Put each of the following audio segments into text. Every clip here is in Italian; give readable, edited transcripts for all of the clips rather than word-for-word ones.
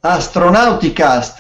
Astronauticast.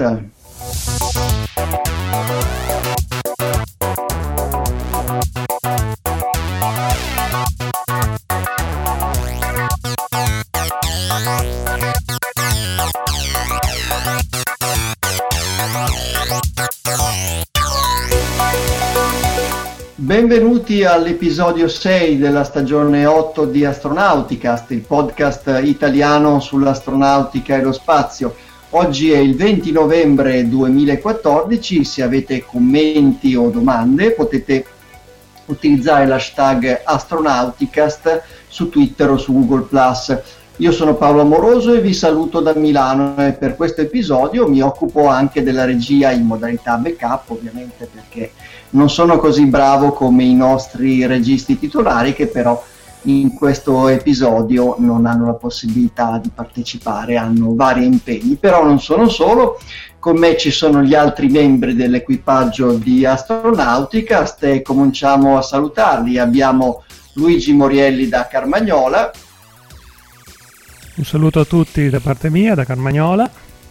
Benvenuti all'episodio 6 della stagione 8 di Astronauticast, il podcast italiano sull'astronautica e lo spazio. Oggi è il 20 novembre 2014, se avete commenti o domande potete utilizzare l'hashtag Astronauticast su Twitter o su Google+. Io sono Paolo Amoroso e vi saluto da Milano e per questo episodio mi occupo anche della regia in modalità backup, ovviamente perché non sono così bravo come i nostri registi titolari che però in questo episodio non hanno la possibilità di partecipare, hanno vari impegni. Però non sono solo, con me ci sono gli altri membri dell'equipaggio di Astronauticast e cominciamo a salutarli. Abbiamo Luigi Morielli da Carmagnola. Un saluto a tutti da parte mia, da Carmagnola.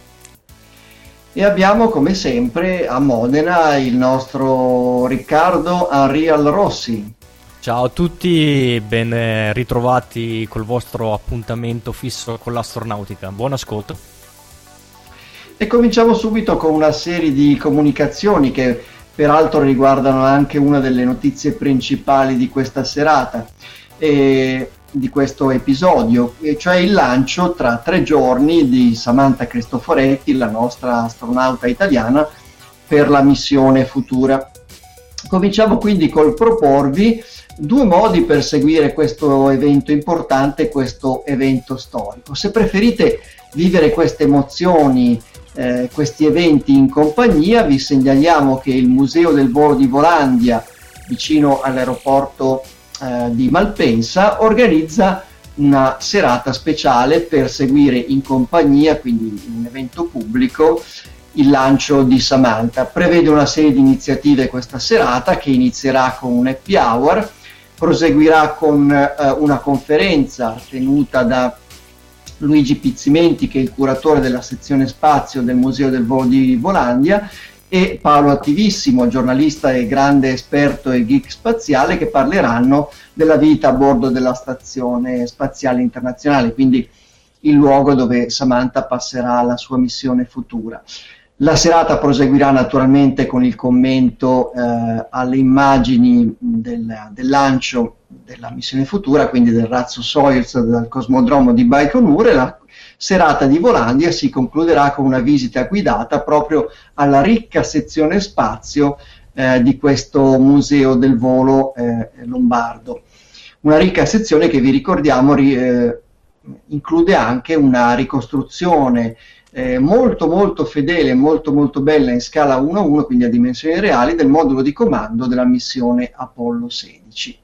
E abbiamo come sempre a Modena il nostro Riccardo Unreal Rossi. Ciao a tutti, ben ritrovati col vostro appuntamento fisso con l'astronautica. Buon ascolto. E cominciamo subito con una serie di comunicazioni che peraltro riguardano anche una delle notizie principali di questa serata e di questo episodio, e cioè il lancio tra 3 giorni di Samantha Cristoforetti, la nostra astronauta italiana, per la missione Futura. Cominciamo quindi col proporvi 2 modi per seguire questo evento importante, questo evento storico. Se preferite vivere queste emozioni, questi eventi in compagnia, vi segnaliamo che il Museo del Volo di Volandia, vicino all'aeroporto di Malpensa, organizza una serata speciale per seguire in compagnia, quindi un evento pubblico, il lancio di Samantha. Prevede una serie di iniziative questa serata che inizierà con un happy hour, proseguirà con una conferenza tenuta da Luigi Pizzimenti, che è il curatore della sezione spazio del Museo del Volo di Volandia, e Paolo Attivissimo, giornalista e grande esperto e geek spaziale, che parleranno della vita a bordo della Stazione Spaziale Internazionale, quindi il luogo dove Samantha passerà la sua missione Futura. La serata proseguirà naturalmente con il commento alle immagini del lancio della missione Futura, quindi del razzo Soyuz dal cosmodromo di Baikonur, e la serata di Volandia si concluderà con una visita guidata proprio alla ricca sezione spazio di questo museo del volo lombardo. Una ricca sezione che, vi ricordiamo, include anche una ricostruzione molto molto fedele, molto molto bella in scala 1:1, quindi a dimensioni reali, del modulo di comando della missione Apollo 16.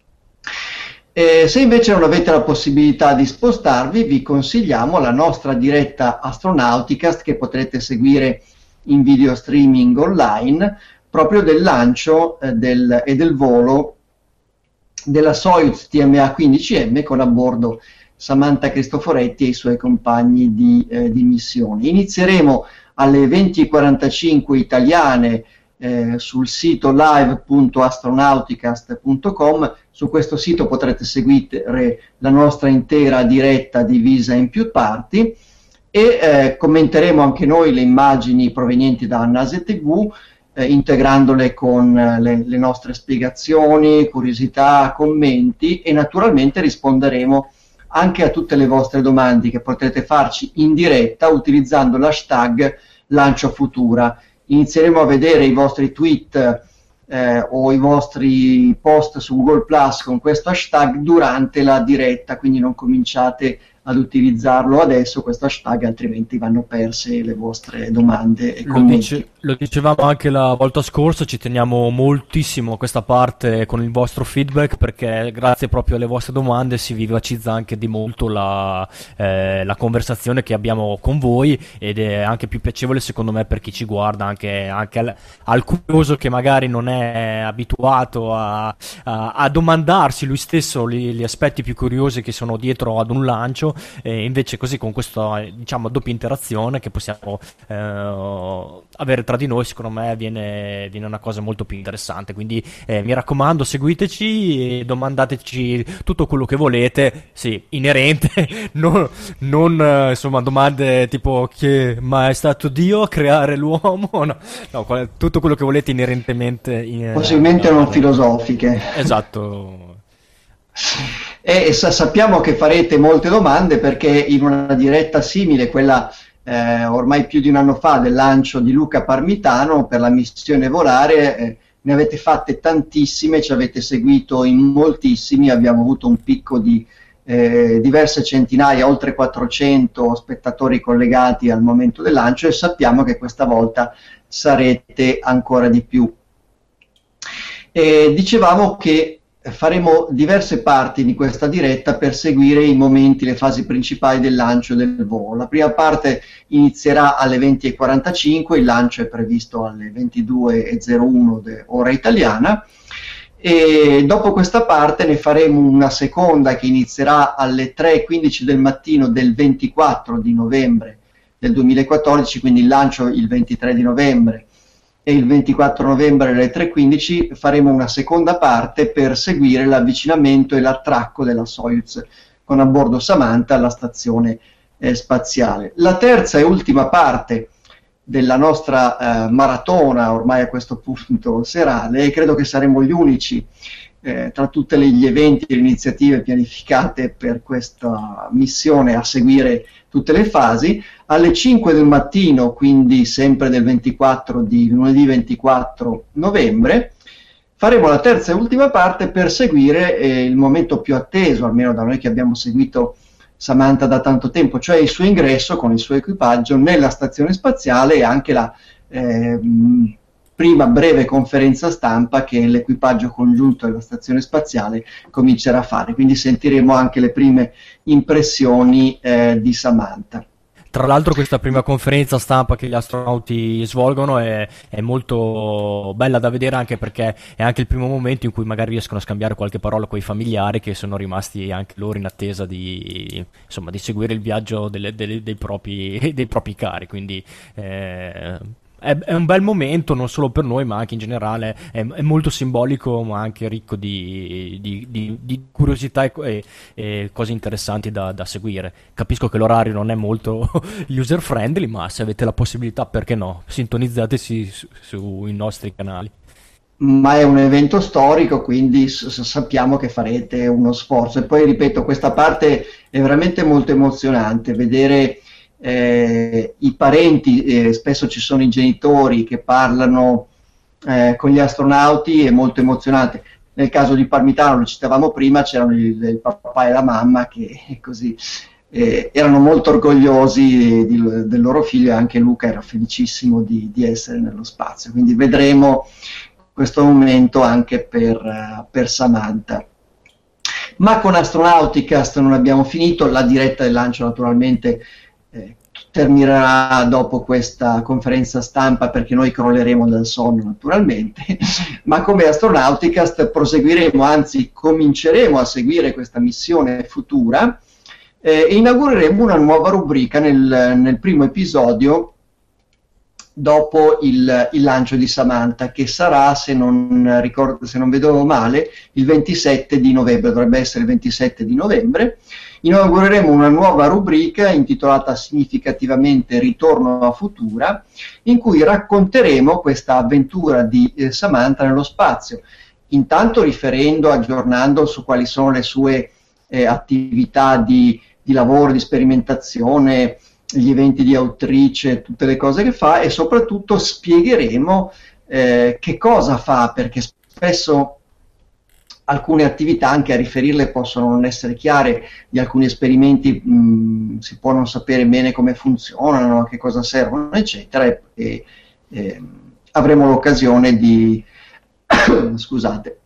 Se invece non avete la possibilità di spostarvi, vi consigliamo la nostra diretta Astronauticast, che potrete seguire in video streaming online, proprio del lancio e del volo della Soyuz TMA-15M con a bordo Samantha Cristoforetti e i suoi compagni di missione. Inizieremo alle 20:45 italiane sul sito live.astronauticast.com. Su questo sito potrete seguire la nostra intera diretta divisa in più parti e commenteremo anche noi le immagini provenienti da Nase TV, integrandole con le nostre spiegazioni, curiosità, commenti, e naturalmente risponderemo anche a tutte le vostre domande che potrete farci in diretta utilizzando l'hashtag Lancio Futura. Inizieremo a vedere i vostri tweet o i vostri post su Google Plus con questo hashtag durante la diretta, quindi non cominciate ad utilizzarlo adesso questo hashtag, altrimenti vanno perse le vostre domande e commenti. Lo dicevamo anche la volta scorsa, ci teniamo moltissimo a questa parte con il vostro feedback, perché grazie proprio alle vostre domande si vivacizza anche di molto la conversazione che abbiamo con voi, ed è anche più piacevole secondo me per chi ci guarda, anche al curioso che magari non è abituato a domandarsi lui stesso gli aspetti più curiosi che sono dietro ad un lancio. tutto, e invece così con questa diciamo doppia interazione che possiamo avere tra di noi, secondo me viene una cosa molto più interessante. Quindi mi raccomando, seguiteci e domandateci tutto quello che volete, sì, inerente, non insomma domande tipo ma è stato Dio a creare l'uomo? No, tutto quello che volete inerentemente possibilmente non filosofiche. Esatto. E sappiamo che farete molte domande, perché in una diretta simile, quella ormai più di un anno fa, del lancio di Luca Parmitano per la missione Volare, ne avete fatte tantissime, ci avete seguito in moltissimi, abbiamo avuto un picco di diverse centinaia, oltre 400 spettatori collegati al momento del lancio, e sappiamo che questa volta sarete ancora di più. Dicevamo che faremo diverse parti di questa diretta per seguire i momenti, le fasi principali del lancio del volo. La prima parte inizierà alle 20:45, il lancio è previsto alle 22:01 ora italiana, e dopo questa parte ne faremo una seconda che inizierà alle 3:15 del mattino del 24 di novembre del 2014, quindi il lancio il 23 di novembre, e il 24 novembre alle 3:15 faremo una seconda parte per seguire l'avvicinamento e l'attracco della Soyuz con a bordo Samantha alla stazione spaziale. La terza e ultima parte della nostra maratona, ormai a questo punto serale, e credo che saremo gli unici tra tutti gli eventi e le iniziative pianificate per questa missione a seguire tutte le fasi, alle 5 del mattino, quindi sempre del lunedì 24 novembre, faremo la terza e ultima parte per seguire il momento più atteso, almeno da noi che abbiamo seguito Samantha da tanto tempo, cioè il suo ingresso con il suo equipaggio nella stazione spaziale, e anche la prima breve conferenza stampa che l'equipaggio congiunto della stazione spaziale comincerà a fare. Quindi sentiremo anche le prime impressioni di Samantha. Tra l'altro questa prima conferenza stampa che gli astronauti svolgono è molto bella da vedere, anche perché è anche il primo momento in cui magari riescono a scambiare qualche parola con i familiari che sono rimasti anche loro in attesa di seguire il viaggio dei propri cari. Quindi è un bel momento non solo per noi ma anche in generale, è molto simbolico ma anche ricco di curiosità e cose interessanti da seguire. Capisco che l'orario non è molto user friendly, ma se avete la possibilità, perché no, sintonizzateci sui nostri canali. Ma è un evento storico, quindi sappiamo che farete uno sforzo. E poi ripeto, questa parte è veramente molto emozionante, vedere i parenti, spesso ci sono i genitori che parlano con gli astronauti, è molto emozionante. Nel caso di Parmitano, lo citavamo prima, c'erano il papà e la mamma che così erano molto orgogliosi del loro figlio, e anche Luca era felicissimo di essere nello spazio. Quindi vedremo questo momento anche per Samantha. Ma con Astronauticast non abbiamo finito, la diretta del lancio naturalmente terminerà dopo questa conferenza stampa, perché noi crolleremo dal sonno naturalmente, ma come Astronauticast proseguiremo, anzi cominceremo a seguire questa missione futura e inaugureremo una nuova rubrica nel primo episodio dopo il lancio di Samantha, che sarà, se non vedo male, il 27 di novembre, dovrebbe essere il 27 di novembre. Inaugureremo una nuova rubrica intitolata significativamente Ritorno a Futura, in cui racconteremo questa avventura di Samantha nello spazio, intanto aggiornando su quali sono le sue attività di lavoro, di sperimentazione, gli eventi di autrice, tutte le cose che fa, e soprattutto spiegheremo che cosa fa, perché spesso alcune attività, anche a riferirle, possono non essere chiare. Di alcuni esperimenti si può non sapere bene come funzionano, a che cosa servono, eccetera, e avremo l'occasione di scusate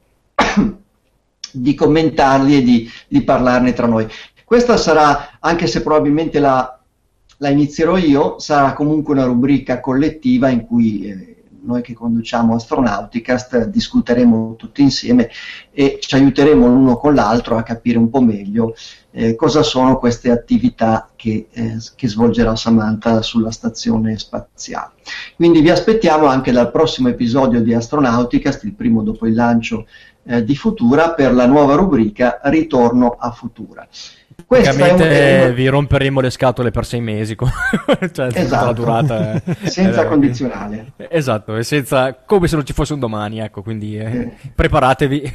di commentarli e di parlarne tra noi. Questa sarà, anche se probabilmente la inizierò io, sarà comunque una rubrica collettiva in cui noi che conduciamo Astronauticast discuteremo tutti insieme e ci aiuteremo l'uno con l'altro a capire un po' meglio cosa sono queste attività che svolgerà Samantha sulla stazione spaziale. Quindi vi aspettiamo anche dal prossimo episodio di Astronauticast, il primo dopo il lancio di Futura, per la nuova rubrica Ritorno a Futura. Praticamente vi romperemo le scatole per 6 mesi, cioè esatto. La durata senza condizionale. Esatto, e senza, come se non ci fosse un domani, ecco, quindi preparatevi.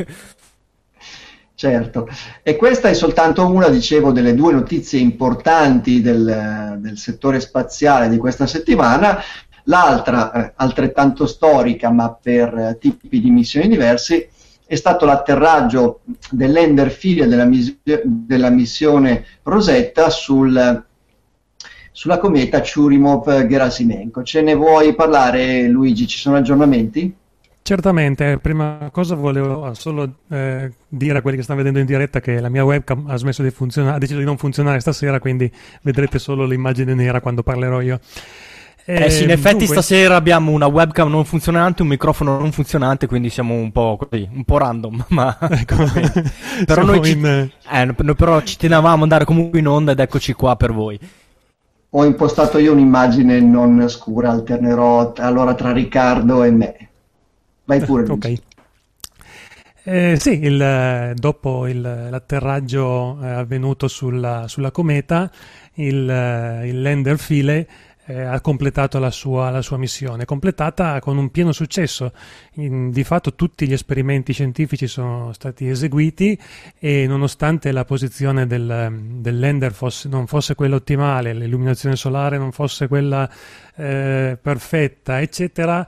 Certo, e questa è soltanto una, dicevo, delle due notizie importanti del settore spaziale di questa settimana. L'altra, altrettanto storica ma per tipi di missioni diversi, è stato l'atterraggio dell'Ender Philae della missione Rosetta sulla cometa Churyumov-Gerasimenko. Ce ne vuoi parlare, Luigi? Ci sono aggiornamenti? Certamente, prima cosa volevo solo dire a quelli che stanno vedendo in diretta che la mia webcam ha smesso di funzionare, ha deciso di non funzionare stasera, quindi vedrete solo l'immagine nera quando parlerò io. Sì, in effetti stasera abbiamo una webcam non funzionante, un microfono non funzionante, quindi siamo un po' così, un po' random, ma però noi però ci tenevamo ad andare comunque in onda ed eccoci qua per voi. Ho impostato io un'immagine non scura, alternerò allora tra Riccardo e me. Vai pure. Ok. Sì, dopo l'atterraggio avvenuto sulla cometa, il lander Philae ha completato la sua missione, completata con un pieno successo. Di fatto tutti gli esperimenti scientifici sono stati eseguiti e nonostante la posizione del lander non fosse quella ottimale, l'illuminazione solare non fosse quella perfetta, eccetera,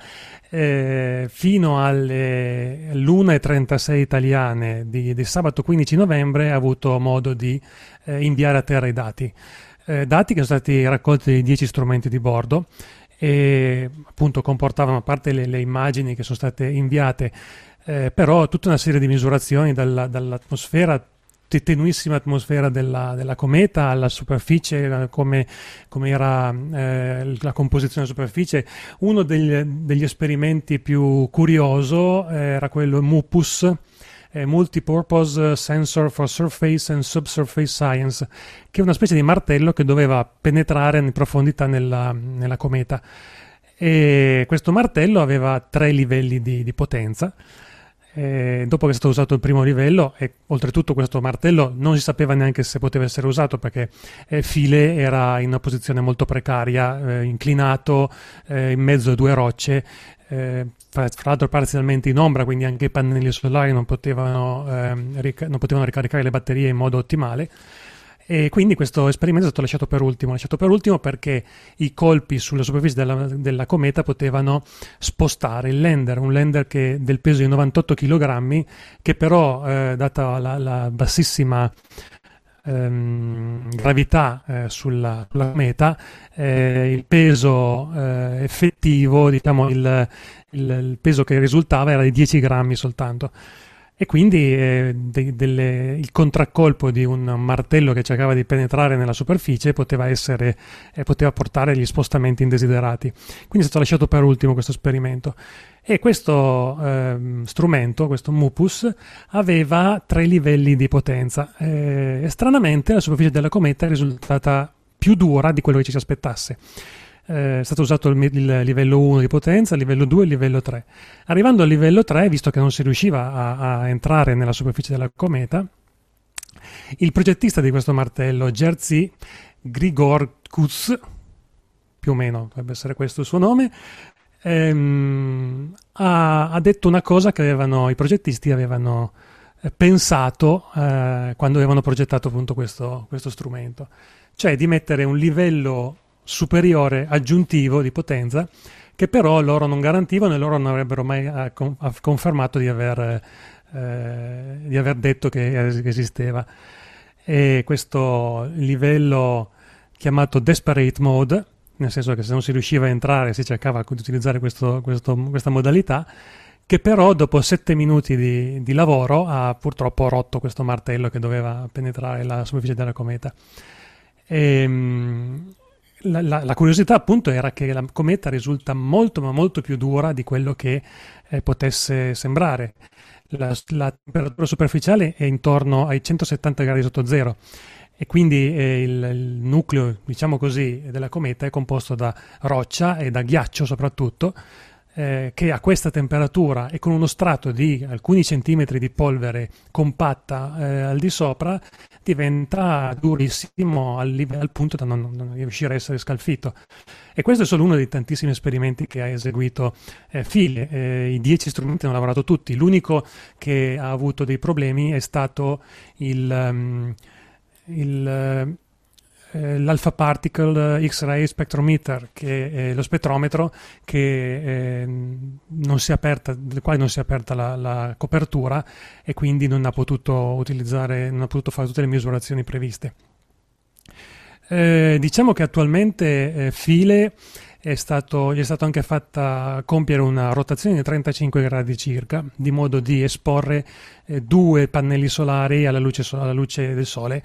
fino alle 1:36 italiane di sabato 15 novembre ha avuto modo di inviare a terra i dati. Dati che sono stati raccolti dai 10 strumenti di bordo e appunto comportavano, a parte le immagini che sono state inviate, però tutta una serie di misurazioni dall'atmosfera, tenuissima atmosfera della cometa alla superficie, come era la composizione della superficie. Uno degli esperimenti più curioso era quello MUPUS, Multipurpose Sensor for Surface and Subsurface Science, che è una specie di martello che doveva penetrare in profondità nella cometa. E questo martello aveva 3 livelli di potenza. Dopo che è stato usato il primo livello, e oltretutto questo martello non si sapeva neanche se poteva essere usato, perché Philae era in una posizione molto precaria, inclinato in mezzo a 2 rocce, fra l'altro parzialmente in ombra, quindi anche i pannelli solari non potevano ricaricare le batterie in modo ottimale. E quindi questo esperimento è stato lasciato per ultimo perché i colpi sulla superficie della cometa potevano spostare il lander, un lander del peso di 98 kg, che però, data la bassissima gravità sulla cometa, il peso effettivo, diciamo il peso che risultava era di 10 grammi soltanto. E quindi il contraccolpo di un martello che cercava di penetrare nella superficie poteva portare agli spostamenti indesiderati. Quindi è stato lasciato per ultimo questo esperimento. E questo strumento, questo MUPUS, aveva 3 livelli di potenza. E stranamente la superficie della cometa è risultata più dura di quello che ci si aspettasse. È stato usato il livello 1 di potenza, il livello 2 e il livello 3. Arrivando al livello 3, visto che non si riusciva a entrare nella superficie della cometa, il progettista di questo martello, Jerzy Grigorkuz, più o meno dovrebbe essere questo il suo nome, ha detto una cosa che i progettisti avevano pensato quando avevano progettato appunto questo strumento, cioè di mettere un livello superiore aggiuntivo di potenza, che però loro non garantivano e loro non avrebbero mai confermato di aver detto che esisteva. E questo livello, chiamato Desperate Mode, nel senso che se non si riusciva a entrare si cercava di utilizzare questa modalità, che però dopo 7 minuti di lavoro ha purtroppo rotto questo martello che doveva penetrare la superficie della cometa. la curiosità appunto era che la cometa risulta molto ma molto più dura di quello che potesse sembrare. La temperatura superficiale è intorno ai 170 gradi sotto zero e quindi il nucleo, diciamo così, della cometa è composto da roccia e da ghiaccio soprattutto, che a questa temperatura e con uno strato di alcuni centimetri di polvere compatta al di sopra diventa durissimo al punto da non riuscire a essere scalfito. E questo è solo uno dei tantissimi esperimenti che ha eseguito Philae. I 10 strumenti hanno lavorato tutti. L'unico che ha avuto dei problemi è stato l'Alpha Particle X-ray Spectrometer, che è lo spettrometro non si è aperta, del quale non si è aperta la copertura e quindi non ha potuto fare tutte le misurazioni previste. Diciamo che attualmente Philae gli è stato anche fatta compiere una rotazione di 35 gradi circa, di modo di esporre 2 pannelli solari alla luce del sole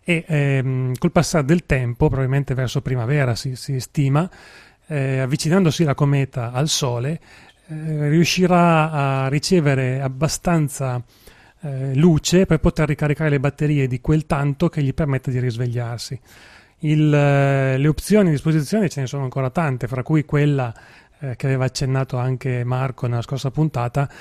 e col passare del tempo, probabilmente verso primavera si stima, avvicinandosi la cometa al sole, riuscirà a ricevere abbastanza luce per poter ricaricare le batterie di quel tanto che gli permette di risvegliarsi. Le opzioni a disposizione ce ne sono ancora tante, fra cui quella che aveva accennato anche Marco nella scorsa puntata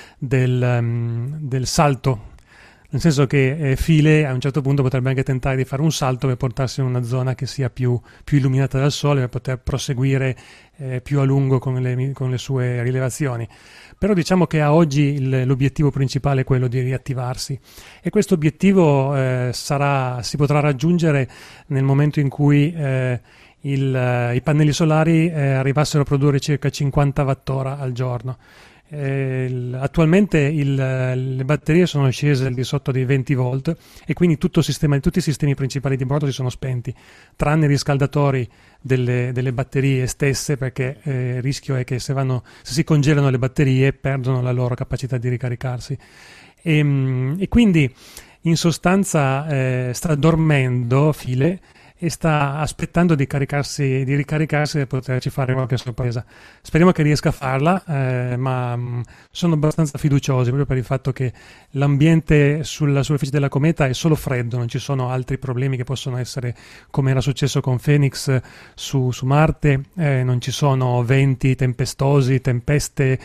del salto, nel senso che Philae a un certo punto potrebbe anche tentare di fare un salto per portarsi in una zona che sia più illuminata dal sole, per poter proseguire più a lungo con le sue rilevazioni. Però diciamo che a oggi l'obiettivo principale è quello di riattivarsi e questo obiettivo si potrà raggiungere nel momento in cui i pannelli solari arrivassero a produrre circa 50 Wh al giorno. Attualmente le batterie sono scese al di sotto dei 20 volt e quindi tutti i sistemi principali di bordo si sono spenti, tranne i riscaldatori delle batterie stesse, perché il rischio è che se si congelano le batterie perdono la loro capacità di ricaricarsi e quindi in sostanza sta dormendo Philae e sta aspettando di ricaricarsi per poterci fare qualche sorpresa. Speriamo che riesca a farla, ma sono abbastanza fiduciosi proprio per il fatto che l'ambiente sulla superficie della cometa è solo freddo, non ci sono altri problemi che possono essere, come era successo con Phoenix su Marte, non ci sono venti tempestosi, tempeste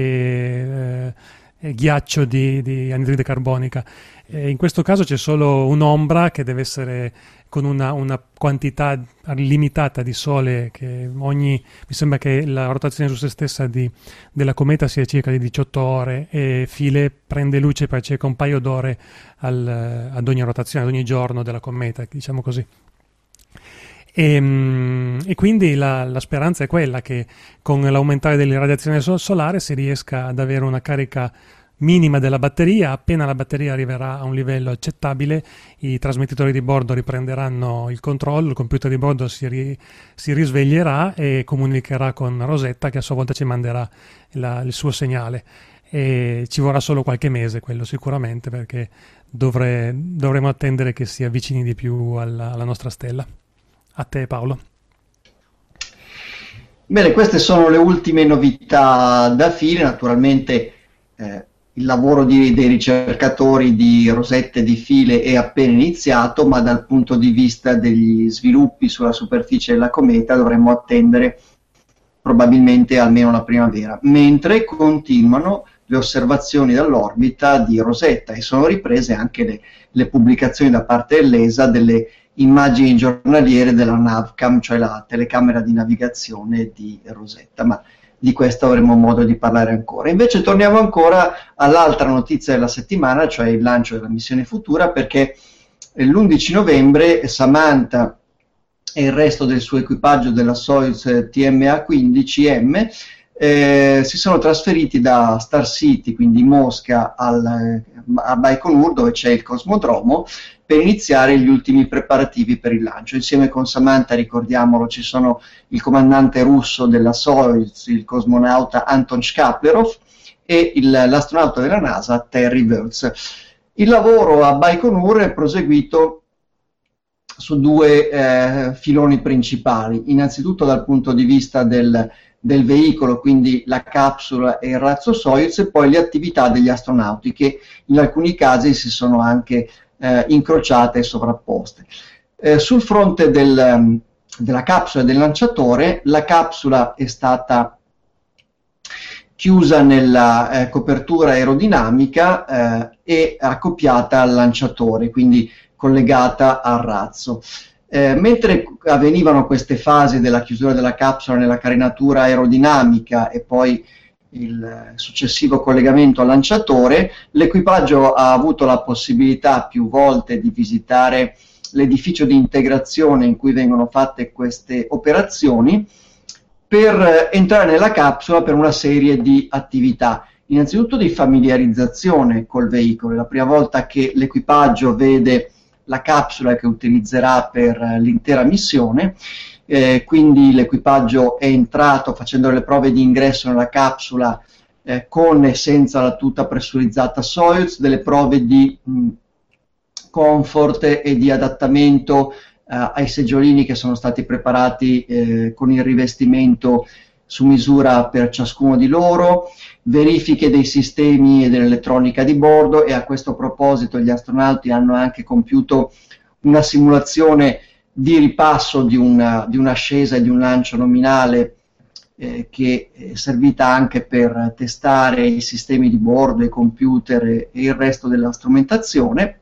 e ghiaccio di anidride carbonica. In questo caso c'è solo un'ombra che deve essere con una quantità limitata di sole mi sembra che la rotazione su se stessa della cometa sia circa di 18 ore e Philae prende luce per circa un paio d'ore ad ogni rotazione, ad ogni giorno della cometa, diciamo così. E quindi la speranza è quella che con l'aumentare dell'irradiazione solare si riesca ad avere una carica minima della batteria. Appena la batteria arriverà a un livello accettabile, i trasmettitori di bordo riprenderanno il controllo, il computer di bordo si risveglierà e comunicherà con Rosetta, che a sua volta ci manderà il suo segnale. E ci vorrà solo qualche mese, quello sicuramente, perché dovremo attendere che si avvicini di più alla nostra stella. A te, Paolo. Bene, queste sono le ultime novità da Philae. Naturalmente il lavoro dei ricercatori di Rosetta e di Philae è appena iniziato, ma dal punto di vista degli sviluppi sulla superficie della cometa dovremmo attendere probabilmente almeno la primavera, mentre continuano le osservazioni dall'orbita di Rosetta e sono riprese anche le pubblicazioni da parte dell'ESA delle immagini giornaliere della Navcam, cioè la telecamera di navigazione di Rosetta, ma di questo avremo modo di parlare ancora. Invece torniamo ancora all'altra notizia della settimana, cioè il lancio della missione Futura, perché l'11 novembre Samantha e il resto del suo equipaggio della Soyuz TMA-15M si sono trasferiti da Star City, quindi Mosca, a Baikonur, dove c'è il cosmodromo, per iniziare gli ultimi preparativi per il lancio. Insieme con Samantha, ricordiamolo, ci sono il comandante russo della Soyuz, il cosmonauta Anton Shkaplerov, e l'astronauta della NASA Terry Virts. Il lavoro a Baikonur è proseguito su due filoni principali. Innanzitutto dal punto di vista del veicolo, quindi la capsula e il razzo Soyuz, e poi le attività degli astronauti, che in alcuni casi si sono anche incrociate e sovrapposte. Sul fronte della capsula e del lanciatore, la capsula è stata chiusa nella copertura aerodinamica e accoppiata al lanciatore, quindi collegata al razzo. Mentre avvenivano queste fasi della chiusura della capsula nella carenatura aerodinamica e poi il successivo collegamento al lanciatore, l'equipaggio ha avuto la possibilità più volte di visitare l'edificio di integrazione in cui vengono fatte queste operazioni, per entrare nella capsula per una serie di attività, innanzitutto di familiarizzazione col veicolo. È la prima volta che l'equipaggio vede la capsula che utilizzerà per l'intera missione, quindi l'equipaggio è entrato facendo le prove di ingresso nella capsula con e senza la tuta pressurizzata Soyuz, delle prove di comfort e di adattamento ai seggiolini che sono stati preparati con il rivestimento su misura per ciascuno di loro, verifiche dei sistemi e dell'elettronica di bordo, e a questo proposito gli astronauti hanno anche compiuto una simulazione di ripasso di un'ascesa e di un lancio nominale che è servita anche per testare i sistemi di bordo, i computer e il resto della strumentazione.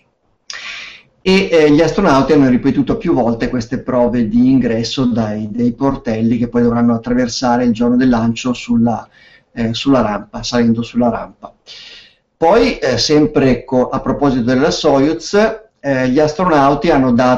E gli astronauti hanno ripetuto più volte queste prove di ingresso dei portelli che poi dovranno attraversare il giorno del lancio sulla rampa, salendo sulla rampa. Poi, sempre a proposito della Soyuz, gli astronauti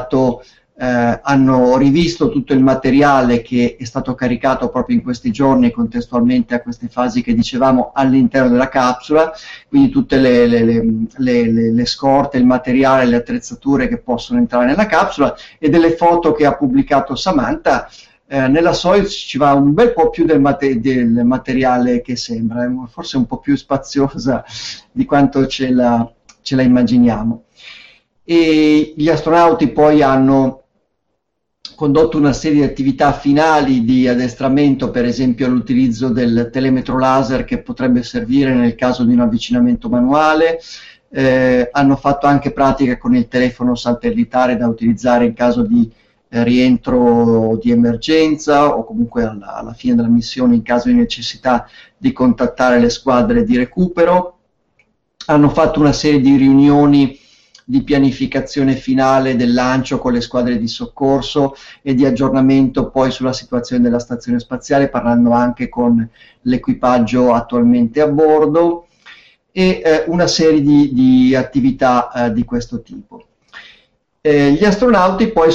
hanno rivisto tutto il materiale che è stato caricato proprio in questi giorni, contestualmente a queste fasi che dicevamo, all'interno della capsula, quindi tutte le scorte, il materiale, le attrezzature che possono entrare nella capsula, e delle foto che ha pubblicato Samantha. Nella Soyuz ci va un bel po' più del materiale che sembra, forse un po' più spaziosa di quanto ce la immaginiamo. E gli astronauti poi hanno condotto una serie di attività finali di addestramento, per esempio l'utilizzo del telemetro laser che potrebbe servire nel caso di un avvicinamento manuale, hanno fatto anche pratica con il telefono satellitare da utilizzare in caso di rientro di emergenza, o comunque alla fine della missione in caso di necessità di contattare le squadre di recupero. Hanno fatto una serie di riunioni di pianificazione finale del lancio con le squadre di soccorso e di aggiornamento poi sulla situazione della stazione spaziale, parlando anche con l'equipaggio attualmente a bordo, e una serie di attività di questo tipo. Gli astronauti poi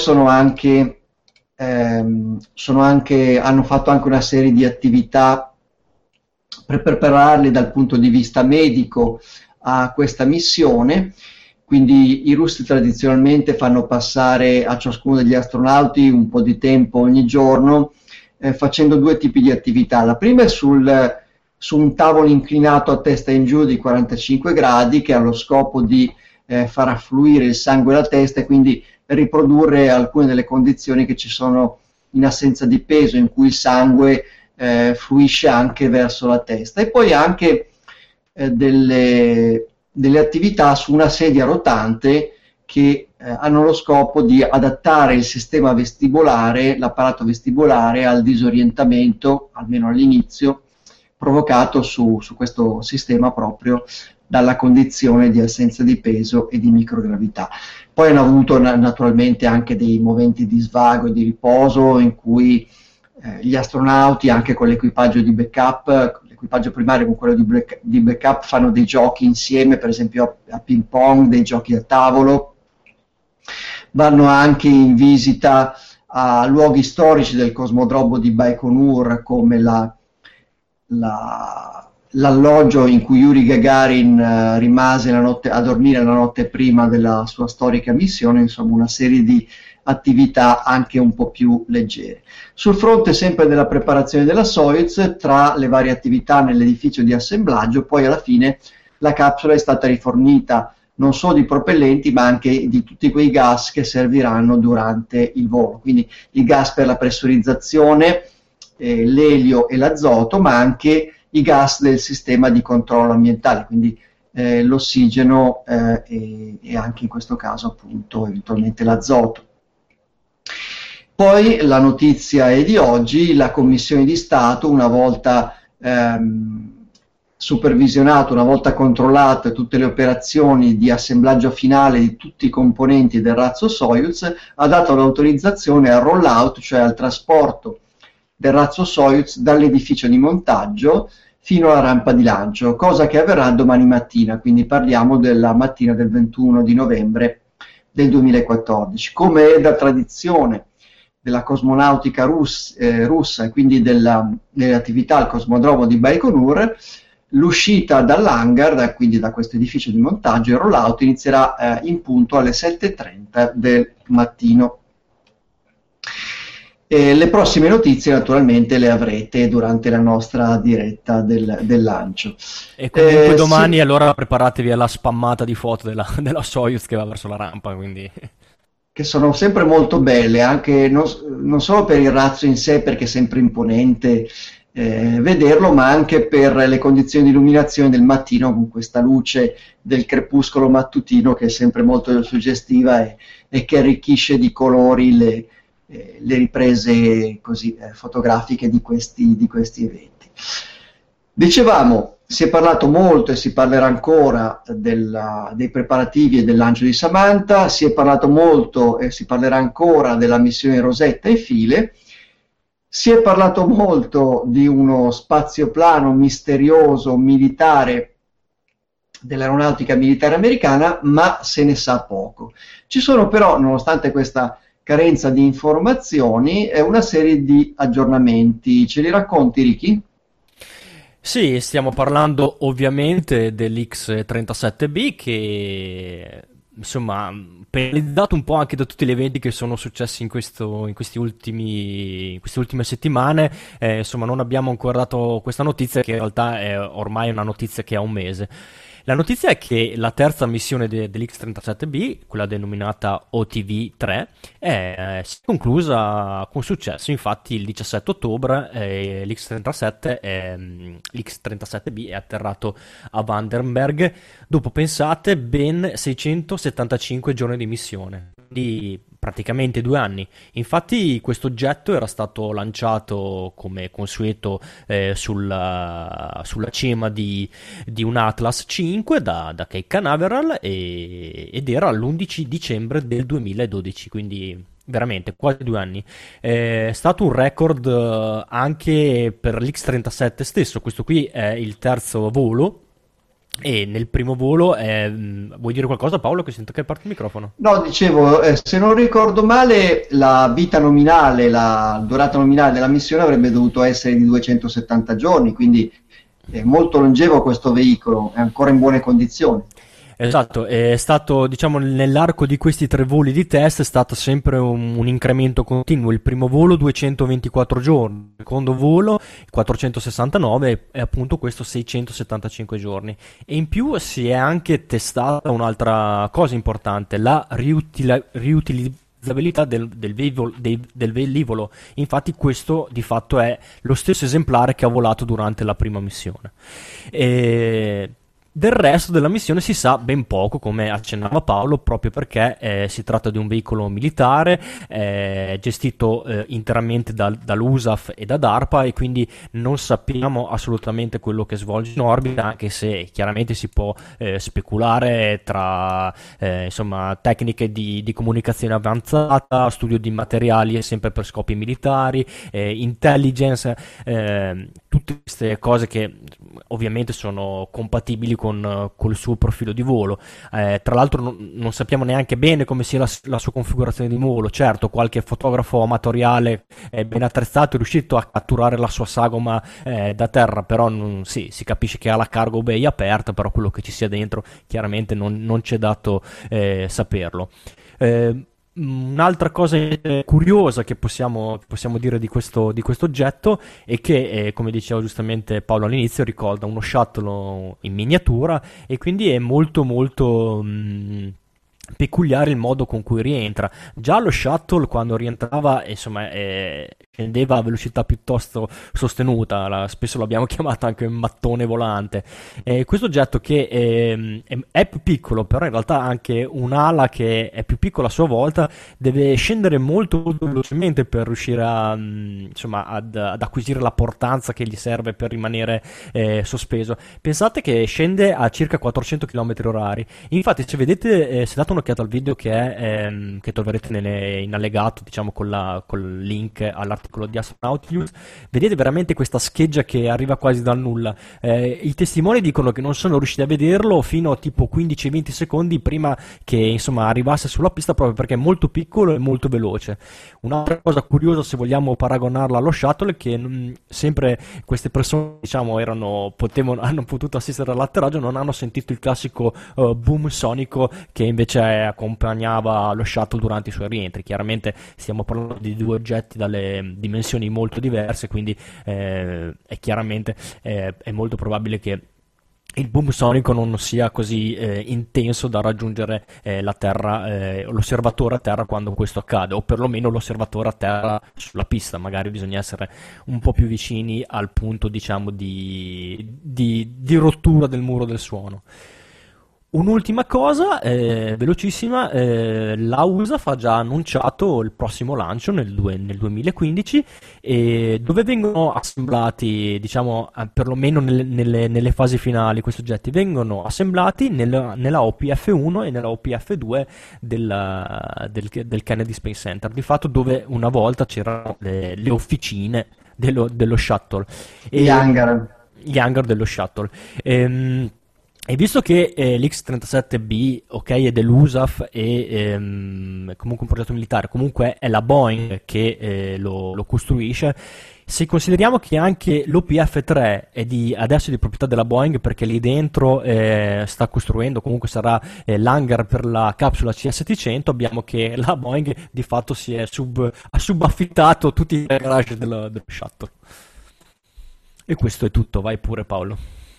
hanno fatto anche una serie di attività per prepararli dal punto di vista medico a questa missione. Quindi i russi tradizionalmente fanno passare a ciascuno degli astronauti un po' di tempo ogni giorno facendo due tipi di attività. La prima è su un tavolo inclinato a testa in giù di 45 gradi che ha lo scopo di far affluire il sangue alla testa e quindi riprodurre alcune delle condizioni che ci sono in assenza di peso, in cui il sangue fluisce anche verso la testa. E poi anche delle attività su una sedia rotante che hanno lo scopo di adattare il sistema vestibolare, l'apparato vestibolare, al disorientamento, almeno all'inizio, provocato su questo sistema proprio dalla condizione di assenza di peso e di microgravità. Poi hanno avuto naturalmente anche dei momenti di svago e di riposo in cui gli astronauti, anche con l'equipaggio di backup, l'equipaggio primario con quello di backup, fanno dei giochi insieme, per esempio a ping pong, dei giochi a tavolo. Vanno anche in visita a luoghi storici del cosmodromo di Baikonur, come l'alloggio in cui Yuri Gagarin rimase a dormire la notte prima della sua storica missione, insomma una serie di attività anche un po' più leggere. Sul fronte sempre della preparazione della Soyuz, tra le varie attività nell'edificio di assemblaggio, poi alla fine la capsula è stata rifornita non solo di propellenti ma anche di tutti quei gas che serviranno durante il volo, quindi il gas per la pressurizzazione, l'elio e l'azoto, ma anche i gas del sistema di controllo ambientale, quindi l'ossigeno e anche in questo caso appunto eventualmente l'azoto. Poi la notizia è di oggi: la Commissione di Stato, una volta supervisionato, una volta controllate tutte le operazioni di assemblaggio finale di tutti i componenti del razzo Soyuz, ha dato l'autorizzazione al rollout, cioè al trasporto del razzo Soyuz dall'edificio di montaggio fino alla rampa di lancio, cosa che avverrà domani mattina, quindi parliamo della mattina del 21 di novembre del 2014. Come è da tradizione della cosmonautica russa e quindi delle attività al cosmodromo di Baikonur, l'uscita dall'hangar, quindi da questo edificio di montaggio, il rollout inizierà in punto alle 7:30 del mattino. Le prossime notizie naturalmente le avrete durante la nostra diretta del lancio. E comunque domani allora preparatevi alla spammata di foto della Soyuz che va verso la rampa, quindi... che sono sempre molto belle, anche non solo per il razzo in sé, perché è sempre imponente vederlo, ma anche per le condizioni di illuminazione del mattino, con questa luce del crepuscolo mattutino che è sempre molto suggestiva e che arricchisce di colori le riprese così fotografiche di questi eventi. Dicevamo, si è parlato molto e si parlerà ancora dei preparativi e del lancio di Samantha, si è parlato molto e si parlerà ancora della missione Rosetta e File, si è parlato molto di uno spazioplano misterioso militare dell'aeronautica militare americana, ma se ne sa poco. Ci sono però, nonostante questa carenza di informazioni, una serie di aggiornamenti. Ce li racconti, Ricky? Sì, stiamo parlando ovviamente dell'X-37B che, insomma, penalizzato un po' anche da tutti gli eventi che sono successi in queste ultime settimane, insomma non abbiamo ancora dato questa notizia, che in realtà è ormai una notizia che ha un mese. La notizia è che la terza missione dell'X-37B, quella denominata OTV-3, si è conclusa con successo. Infatti il 17 ottobre l'X-37B è atterrato a Vandenberg dopo, pensate, ben 675 giorni di missione, quindi praticamente 2 anni. Infatti questo oggetto era stato lanciato come consueto sulla cima di un Atlas 5 da Cape Canaveral ed era l'11 dicembre del 2012, quindi veramente quasi 2 anni. È stato un record anche per l'X-37 stesso. Questo qui è il terzo volo. E nel primo volo, vuoi dire qualcosa, Paolo, che sento che parte il microfono? No, dicevo, se non ricordo male, la vita nominale, la durata nominale della missione avrebbe dovuto essere di 270 giorni, quindi è molto longevo questo veicolo, è ancora in buone condizioni. Esatto, è stato, diciamo, nell'arco di questi 3 voli di test è stato sempre un incremento continuo. Il primo volo 224 giorni, il secondo volo 469 e appunto questo 675 giorni. E in più si è anche testata un'altra cosa importante, la riutilizzabilità del velivolo. Infatti questo di fatto è lo stesso esemplare che ha volato durante la prima missione. Del resto della missione si sa ben poco, come accennava Paolo, proprio perché si tratta di un veicolo militare gestito interamente dall'USAF e da DARPA, e quindi non sappiamo assolutamente quello che svolge in orbita, anche se chiaramente si può speculare tra insomma, tecniche di comunicazione avanzata, studio di materiali sempre per scopi militari, intelligence, tutte queste cose che ovviamente sono compatibili col suo profilo di volo. Tra l'altro non sappiamo neanche bene come sia la sua configurazione di volo. Certo, qualche fotografo amatoriale ben attrezzato è riuscito a catturare la sua sagoma da terra, però si capisce che ha la cargo bay aperta, però quello che ci sia dentro chiaramente non c'è dato saperlo. Un'altra cosa curiosa che possiamo dire di questo oggetto è che, come diceva giustamente Paolo all'inizio, ricorda uno shuttle in miniatura e quindi è molto molto peculiare il modo con cui rientra. Già lo shuttle quando rientrava, insomma, scendeva a velocità piuttosto sostenuta, spesso l'abbiamo chiamata anche un mattone volante. Questo oggetto che è più piccolo, però in realtà anche un'ala che è più piccola a sua volta deve scendere molto, molto velocemente per riuscire insomma, ad acquisire la portanza che gli serve per rimanere sospeso. Pensate che scende a circa 400 km/h. Infatti, se vedete, se date un'occhiata al video che troverete in allegato, diciamo col link all'articolo di Astronaut News, vedete veramente questa scheggia che arriva quasi dal nulla. I testimoni dicono che non sono riusciti a vederlo fino a tipo 15-20 secondi prima che insomma arrivasse sulla pista, proprio perché è molto piccolo e molto veloce. Un'altra cosa curiosa, se vogliamo paragonarla allo shuttle, è che sempre queste persone, diciamo, hanno potuto assistere all'atterraggio, non hanno sentito il classico boom sonico che invece accompagnava lo shuttle durante i suoi rientri. Chiaramente stiamo parlando di due oggetti dalle dimensioni molto diverse, quindi è chiaramente è molto probabile che il boom sonico non sia così intenso da raggiungere la Terra, l'osservatore a terra quando questo accade, o perlomeno l'osservatore a terra sulla pista. Magari bisogna essere un po' più vicini al punto, diciamo, di rottura del muro del suono. Un'ultima cosa, velocissima, la USA ha già annunciato il prossimo lancio nel 2015, dove vengono assemblati, diciamo, perlomeno nelle fasi finali, questi oggetti vengono assemblati nella OPF-1 e nella OPF-2 del Kennedy Space Center, di fatto dove una volta c'erano le officine dello shuttle. Gli hangar dello shuttle. E visto che l'X-37B, ok, è dell'USAF e comunque un progetto militare, comunque è la Boeing che lo costruisce, se consideriamo che anche l'OPF-3 è adesso di proprietà della Boeing, perché lì dentro sta costruendo, comunque sarà l'hangar per la capsula CS-700, abbiamo che la Boeing di fatto ha subaffittato tutti i garage dello shuttle. E questo è tutto, vai pure Paolo.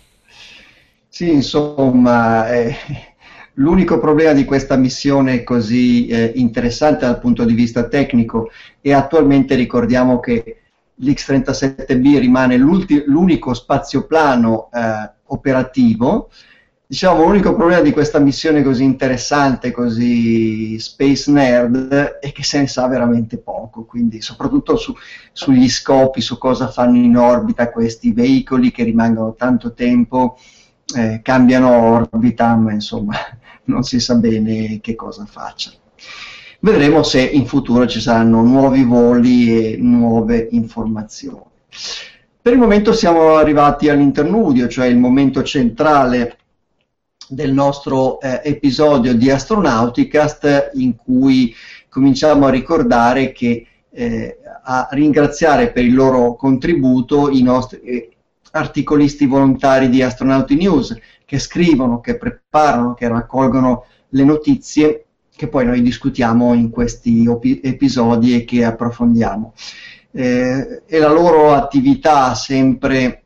Sì, insomma, l'unico problema di questa missione così interessante dal punto di vista tecnico è attualmente, ricordiamo che l'X-37B rimane l'unico spazioplano operativo. Diciamo, l'unico problema di questa missione così interessante, così space nerd, è che se ne sa veramente poco, quindi soprattutto sugli scopi, su cosa fanno in orbita questi veicoli che rimangono tanto tempo, cambiano orbita, ma insomma non si sa bene che cosa facciano. Vedremo se in futuro ci saranno nuovi voli e nuove informazioni. Per il momento siamo arrivati all'interludio, cioè il momento centrale del nostro episodio di Astronauticast, in cui cominciamo a ricordare che a ringraziare per il loro contributo i nostri articolisti volontari di Astronauti News, che scrivono, che preparano, che raccolgono le notizie che poi noi discutiamo in questi episodi e che approfondiamo. E la loro attività sempre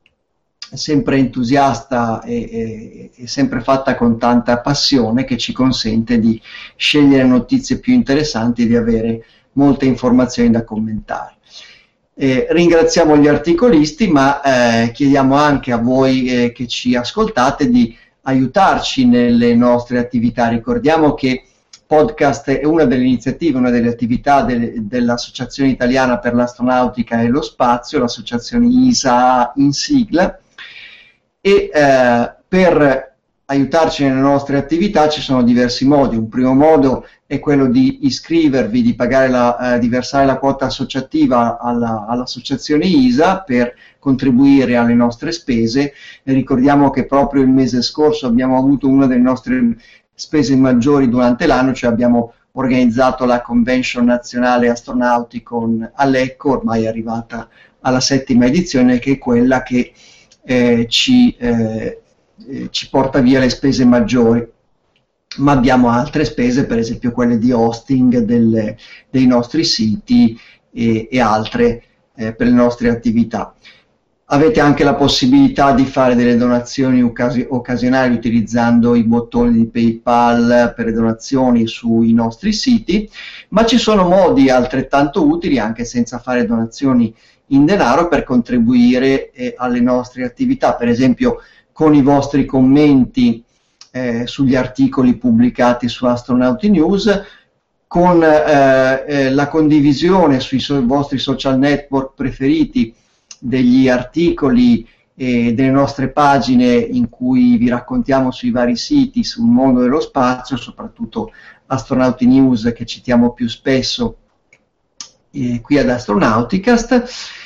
entusiasta e sempre fatta con tanta passione, che ci consente di scegliere notizie più interessanti e di avere molte informazioni da commentare. Ringraziamo gli articolisti, ma chiediamo anche a voi che ci ascoltate di aiutarci nelle nostre attività. Ricordiamo che podcast è una delle iniziative, una delle attività dell'Associazione Italiana per l'Astronautica e lo Spazio, l'associazione ISA in sigla, e per aiutarci nelle nostre attività ci sono diversi modi. Un primo modo è quello di iscrivervi, di pagare di versare la quota associativa all'associazione ISA per contribuire alle nostre spese. E ricordiamo che proprio il mese scorso abbiamo avuto una delle nostre spese maggiori durante l'anno, cioè abbiamo organizzato la Convention Nazionale Astronauticon a Lecco, ormai arrivata alla 7ª edizione, che è quella che ci porta via le spese maggiori. ma abbiamo altre spese, per esempio quelle di hosting dei nostri siti e altre per le nostre attività. Avete anche la possibilità di fare delle donazioni occasionali utilizzando i bottoni di PayPal per le donazioni sui nostri siti, ma ci sono modi altrettanto utili, anche senza fare donazioni in denaro, per contribuire alle nostre attività, per esempio con i vostri commenti sugli articoli pubblicati su Astronauti News, con la condivisione sui vostri social network preferiti degli articoli e delle nostre pagine in cui vi raccontiamo sui vari siti sul mondo dello spazio, soprattutto Astronauti News, che citiamo più spesso qui ad Astronauticast,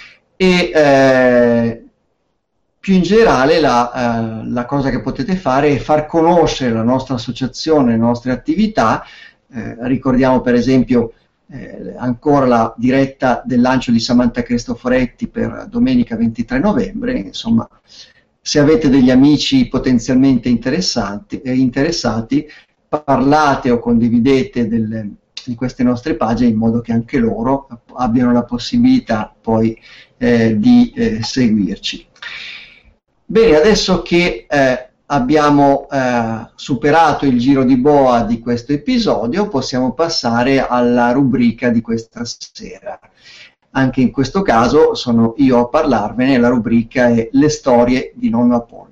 e più in generale la cosa che potete fare è far conoscere la nostra associazione, le nostre attività. Ricordiamo per esempio ancora la diretta del lancio di Samantha Cristoforetti per domenica 23 novembre, insomma, se avete degli amici potenzialmente interessati, parlate o condividete di queste nostre pagine in modo che anche loro abbiano la possibilità poi di seguirci. Bene, adesso che abbiamo superato il giro di boa di questo episodio, possiamo passare alla rubrica di questa sera. Anche in questo caso sono io a parlarvene, la rubrica è Le storie di nonno Apollo.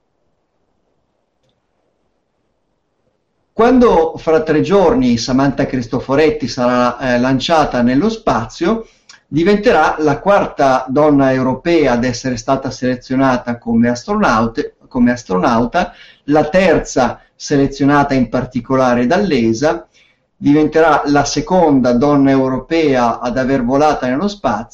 Quando fra 3 giorni Samantha Cristoforetti sarà lanciata nello spazio, diventerà la 4ª donna europea ad essere stata selezionata come astronauta, la 3ª selezionata in particolare dall'ESA, diventerà la 2ª donna europea ad aver volato nello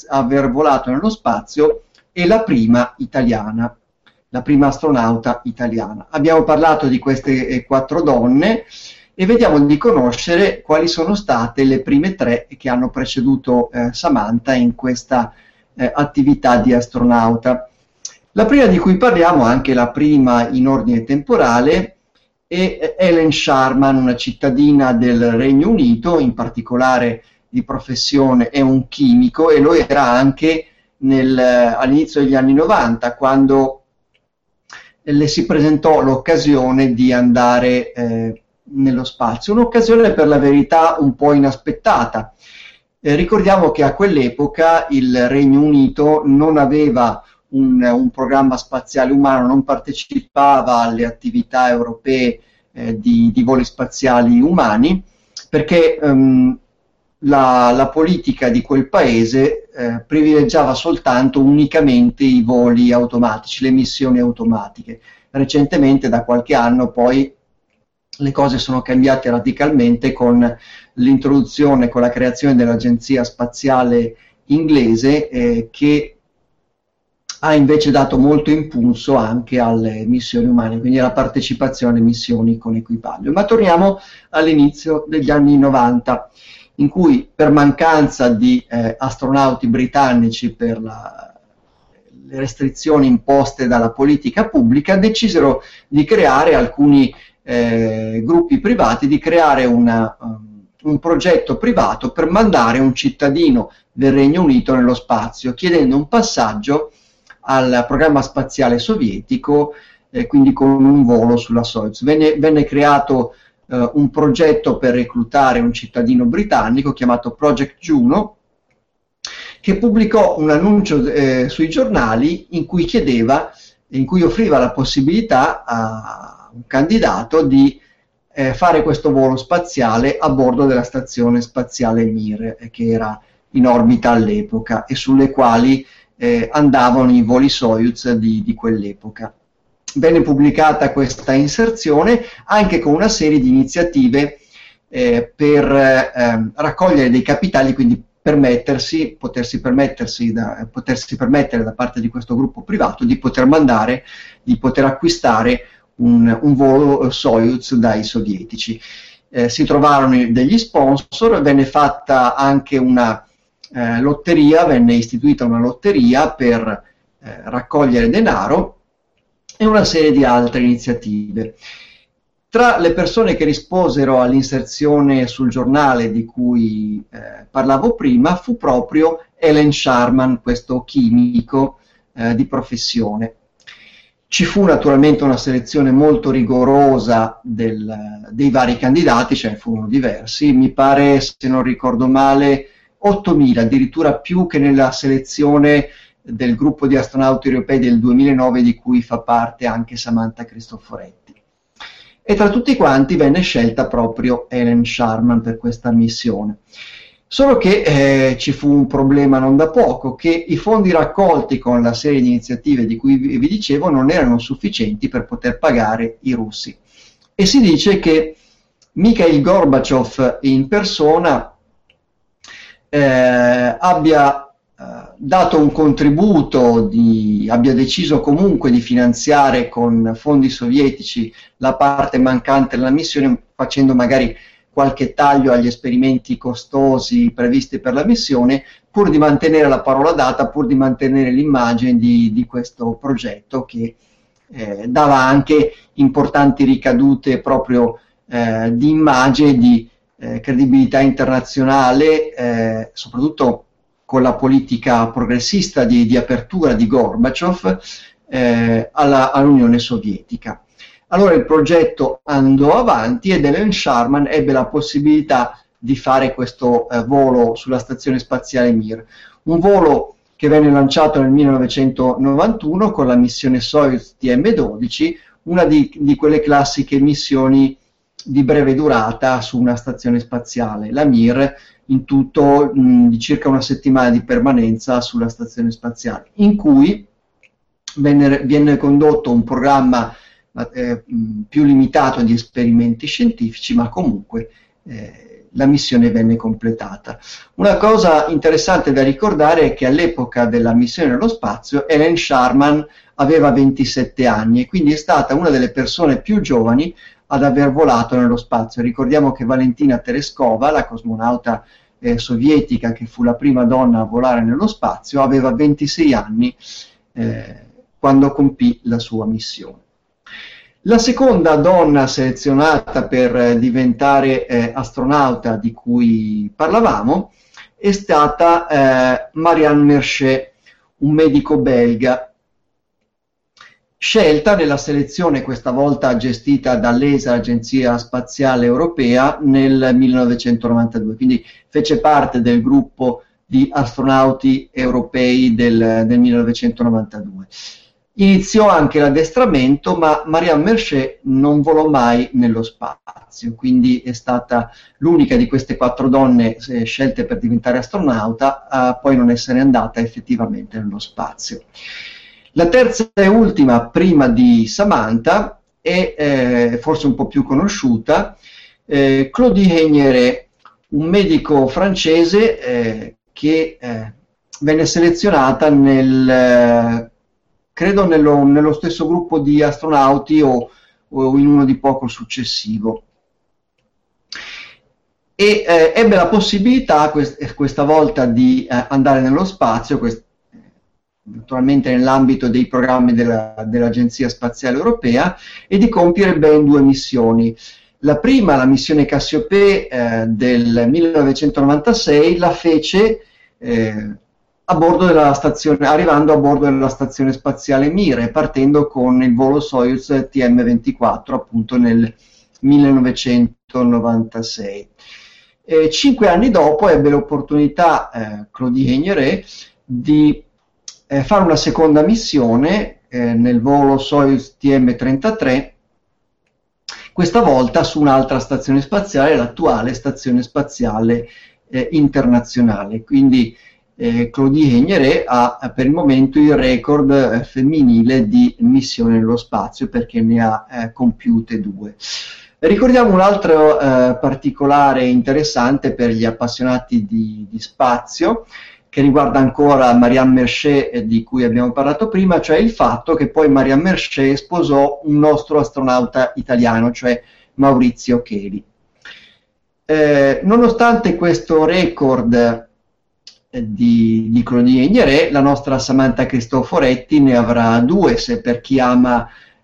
spazio e la prima italiana, la prima astronauta italiana. Abbiamo parlato di queste 4 donne e vediamo di conoscere quali sono state le prime 3 che hanno preceduto Samantha in questa attività di astronauta. La prima di cui parliamo, anche la prima in ordine temporale, è Helen Sharman, una cittadina del Regno Unito, in particolare di professione è un chimico, e lo era anche all'inizio degli anni 90, quando le si presentò l'occasione di andare nello spazio, un'occasione per la verità un po' inaspettata. Ricordiamo che a quell'epoca il Regno Unito non aveva un programma spaziale umano, non partecipava alle attività europee di voli spaziali umani, perché la politica di quel paese privilegiava unicamente i voli automatici, le missioni automatiche. Recentemente, da qualche anno, poi le cose sono cambiate radicalmente con l'introduzione, con la creazione dell'Agenzia Spaziale Inglese, che ha invece dato molto impulso anche alle missioni umane, quindi alla partecipazione alle missioni con equipaggio. Ma torniamo all'inizio degli anni 90, in cui per mancanza di astronauti britannici, per le restrizioni imposte dalla politica pubblica, decisero di creare alcuni gruppi privati, di creare un progetto privato per mandare un cittadino del Regno Unito nello spazio, chiedendo un passaggio al programma spaziale sovietico, quindi con un volo sulla Soyuz. Venne creato un progetto per reclutare un cittadino britannico chiamato Project Juno, che pubblicò un annuncio sui giornali in cui offriva la possibilità a un candidato di fare questo volo spaziale a bordo della stazione spaziale Mir, che era in orbita all'epoca e sulle quali andavano i voli Soyuz di quell'epoca. Venne pubblicata questa inserzione anche con una serie di iniziative per raccogliere dei capitali, quindi potersi permettere da parte di questo gruppo privato di poter acquistare un volo Soyuz dai sovietici. Si trovarono degli sponsor, venne fatta anche una lotteria, venne istituita una lotteria per raccogliere denaro e una serie di altre iniziative. Tra le persone che risposero all'inserzione sul giornale di cui parlavo prima fu proprio Alan Sharman, questo chimico di professione. Ci fu naturalmente una selezione molto rigorosa dei vari candidati, ce ne furono diversi, mi pare, se non ricordo male, 8.000, addirittura più che nella selezione del gruppo di astronauti europei del 2009 di cui fa parte anche Samantha Cristoforetti. E tra tutti quanti venne scelta proprio Alan Sharman per questa missione. Solo che ci fu un problema non da poco, che i fondi raccolti con la serie di iniziative di cui vi dicevo non erano sufficienti per poter pagare i russi. E si dice che Mikhail Gorbaciov in persona abbia dato un contributo, abbia deciso comunque di finanziare con fondi sovietici la parte mancante della missione, facendo magari qualche taglio agli esperimenti costosi previsti per la missione, pur di mantenere la parola data, pur di mantenere l'immagine di questo progetto che dava anche importanti ricadute proprio di immagine, di credibilità internazionale, soprattutto con la politica progressista di apertura di Gorbaciov all'Unione Sovietica. Allora il progetto andò avanti ed Alan Sharman ebbe la possibilità di fare questo volo sulla stazione spaziale Mir, un volo che venne lanciato nel 1991 con la missione Soyuz TM-12, una di quelle classiche missioni di breve durata su una stazione spaziale, la Mir, in tutto di circa una settimana di permanenza sulla stazione spaziale, in cui viene condotto un programma più limitato di esperimenti scientifici, ma comunque la missione venne completata. Una cosa interessante da ricordare è che all'epoca della missione nello spazio Alan Sharman aveva 27 anni e quindi è stata una delle persone più giovani ad aver volato nello spazio. Ricordiamo che Valentina Tereskova, la cosmonauta sovietica che fu la prima donna a volare nello spazio, aveva 26 anni quando compì la sua missione. La seconda donna selezionata per diventare astronauta di cui parlavamo è stata Marianne Mercier, un medico belga, scelta nella selezione questa volta gestita dall'ESA, l'Agenzia Spaziale Europea, nel 1992, quindi fece parte del gruppo di astronauti europei del 1992. Iniziò anche l'addestramento, ma Marianne Mercier non volò mai nello spazio, quindi è stata l'unica di queste 4 donne scelte per diventare astronauta a poi non essere andata effettivamente nello spazio. La terza e ultima, prima di Samantha, è forse un po' più conosciuta, Claudie Heignéret, un medico francese che venne selezionata credo nello stesso gruppo di astronauti o in uno di poco successivo. E ebbe la possibilità questa volta di andare nello spazio, naturalmente nell'ambito dei programmi dell'Agenzia Spaziale Europea, e di compiere ben 2 missioni. La prima, la missione Cassiopée del 1996, la fece a bordo della stazione, arrivando a bordo della stazione spaziale Mir e partendo con il volo Soyuz TM-24 appunto nel 1996. 5 anni dopo ebbe l'opportunità Claudie Heignéret di fare una seconda missione nel volo Soyuz TM-33, questa volta su un'altra stazione spaziale, l'attuale Stazione Spaziale Internazionale. Quindi Claudie Heignéret ha per il momento il record femminile di missioni nello spazio, perché ne ha compiute 2. Ricordiamo un altro particolare interessante per gli appassionati di spazio, che riguarda ancora Marianne Mercier, di cui abbiamo parlato prima, cioè il fatto che poi Marianne Mercier sposò un nostro astronauta italiano, cioè Maurizio Cheli. Nonostante questo record di Claudie Heignéret, la nostra Samantha Cristoforetti ne avrà 2, se per chi ama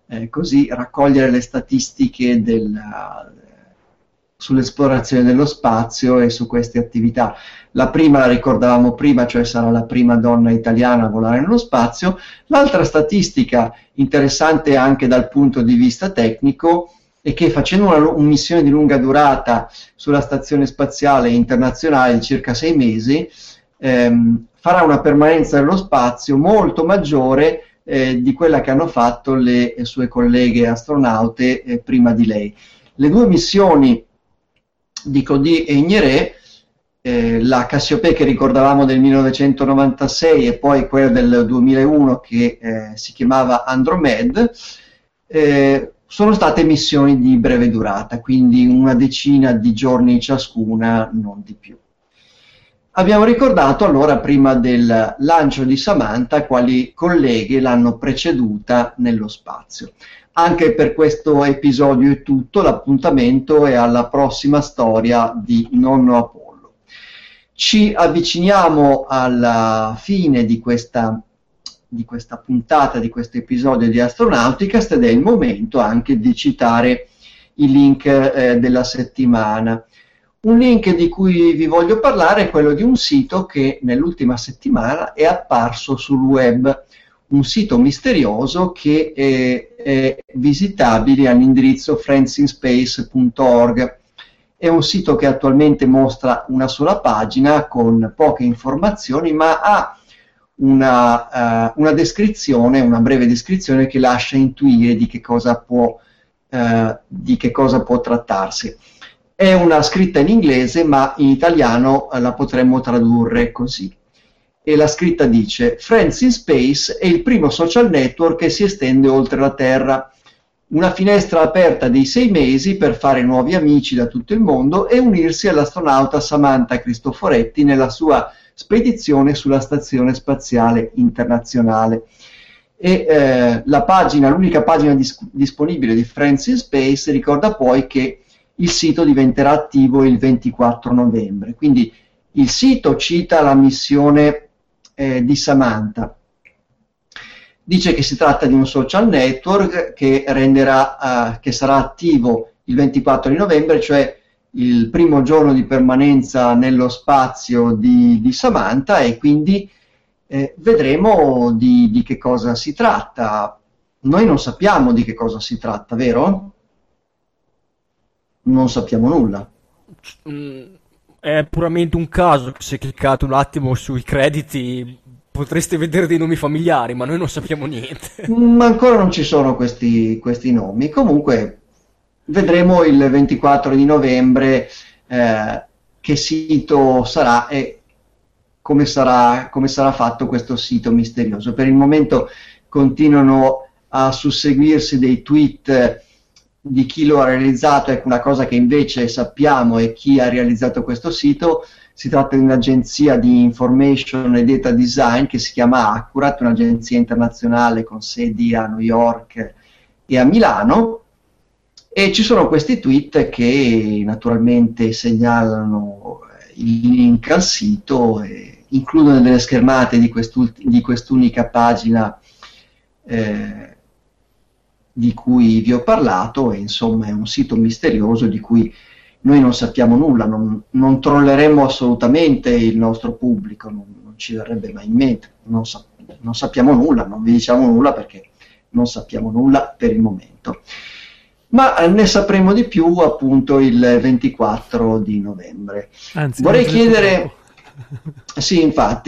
così raccogliere le statistiche sull'esplorazione dello spazio e su queste attività. La prima la ricordavamo prima, cioè sarà la prima donna italiana a volare nello spazio. L'altra statistica interessante anche dal punto di vista tecnico è che facendo una missione di lunga durata sulla Stazione Spaziale Internazionale di circa 6 mesi, farà una permanenza nello spazio molto maggiore di quella che hanno fatto le sue colleghe astronaute prima di lei. Le due missioni di Cody e Igneré, la Cassiopée che ricordavamo del 1996 e poi quella del 2001 che si chiamava Andromeda, sono state missioni di breve durata, quindi una decina di giorni ciascuna, non di più. Abbiamo ricordato allora prima del lancio di Samantha quali colleghe l'hanno preceduta nello spazio. Anche per questo episodio è tutto, l'appuntamento è alla prossima storia di Nonno Apollo. Ci avviciniamo alla fine di questa puntata, di questo episodio di Astronauticast, ed è il momento anche di citare i link della settimana. Un link di cui vi voglio parlare è quello di un sito che nell'ultima settimana è apparso sul web, un sito misterioso che è visitabile all'indirizzo friendsinspace.org. È un sito che attualmente mostra una sola pagina con poche informazioni, ma ha una descrizione, una breve descrizione che lascia intuire di che cosa può trattarsi. È una scritta in inglese, ma in italiano la potremmo tradurre così. E la scritta dice: Friends in Space è il primo social network che si estende oltre la Terra. Una finestra aperta di 6 mesi per fare nuovi amici da tutto il mondo e unirsi all'astronauta Samantha Cristoforetti nella sua spedizione sulla Stazione Spaziale Internazionale. E l'unica pagina disponibile di Friends in Space ricorda poi che il sito diventerà attivo il 24 novembre. Quindi il sito cita la missione di Samantha. Dice che si tratta di un social network che sarà attivo il 24 di novembre, cioè il primo giorno di permanenza nello spazio di Samantha, e quindi vedremo di che cosa si tratta. Noi non sappiamo di che cosa si tratta, vero? Non sappiamo nulla. È puramente un caso, se cliccate un attimo sui crediti potreste vedere dei nomi familiari, ma noi non sappiamo niente. Ma ancora non ci sono questi nomi. Comunque vedremo il 24 di novembre che sito sarà e come sarà fatto questo sito misterioso. Per il momento continuano a susseguirsi dei tweet di chi lo ha realizzato. Ecco, una cosa che invece sappiamo è chi ha realizzato questo sito. Si tratta di un'agenzia di information e data design che si chiama Accurate, un'agenzia internazionale con sedi a New York e a Milano, e ci sono questi tweet che naturalmente segnalano il link al sito e includono delle schermate di quest'unica pagina di cui vi ho parlato, e insomma è un sito misterioso di cui noi non sappiamo nulla, non trolleremo assolutamente il nostro pubblico, non ci verrebbe mai in mente, non sappiamo nulla, non vi diciamo nulla perché non sappiamo nulla per il momento. Ma ne sapremo di più appunto il 24 di novembre. Anzi, vorrei chiedere... Sì, infatti.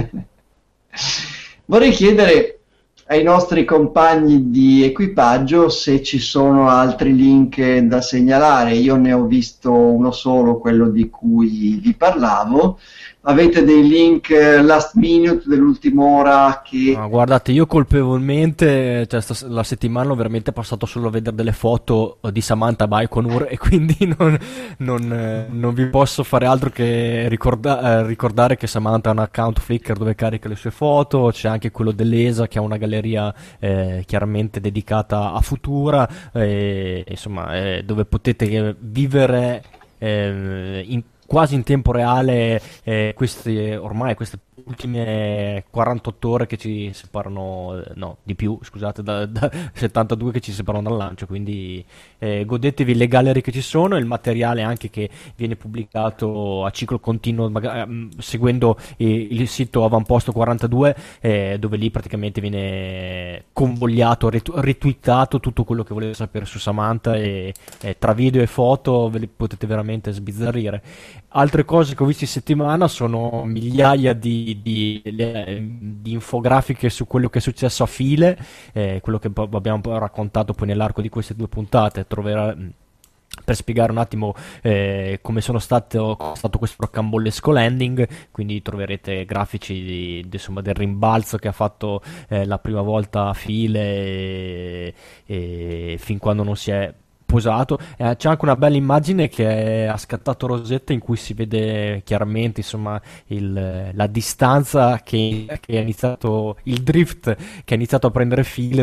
Vorrei chiedere ai nostri compagni di equipaggio se ci sono altri link da segnalare. Io ne ho visto uno solo, quello di cui vi parlavo. Avete dei link last minute dell'ultima ora che... No, guardate, io colpevolmente, cioè, la settimana ho veramente passato solo a vedere delle foto di Samantha Baikonur e quindi non vi posso fare altro che ricordare che Samantha ha un account Flickr dove carica le sue foto. C'è anche quello dell'ESA che ha una galleria chiaramente dedicata a Futura, insomma, dove potete vivere quasi in tempo reale queste ultime 48 ore che ci separano, no, di più, scusate, da 72 che ci separano dal lancio, quindi godetevi le gallery che ci sono, il materiale anche che viene pubblicato a ciclo continuo, seguendo il sito Avamposto 42, dove lì praticamente viene convogliato, retweetato tutto quello che volete sapere su Samantha, e tra video e foto ve li potete veramente sbizzarrire. Altre cose che ho visto in settimana sono migliaia di infografiche su quello che è successo a File, quello che abbiamo raccontato poi nell'arco di queste 2 puntate. Per spiegare un attimo come sono stato questo rocambolesco landing, quindi troverete grafici insomma, del rimbalzo che ha fatto la prima volta a File, e fin quando non si è posato. C'è anche una bella immagine che ha scattato Rosetta, in cui si vede chiaramente insomma la distanza che ha iniziato il drift, che ha iniziato a prendere file